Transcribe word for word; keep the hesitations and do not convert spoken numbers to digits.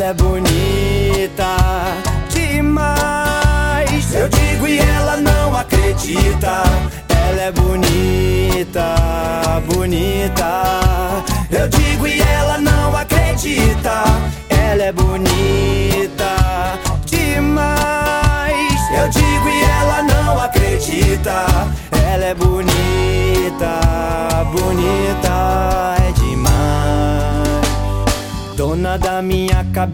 ela é bonita demais. Eu digo e ela não acredita. Ela é bonita, bonita. Eu digo e ela não acredita. Ela é bonita demais. Eu digo e ela não acredita. Ela é bonita, bonita, é demais. Dona da minha cabeça,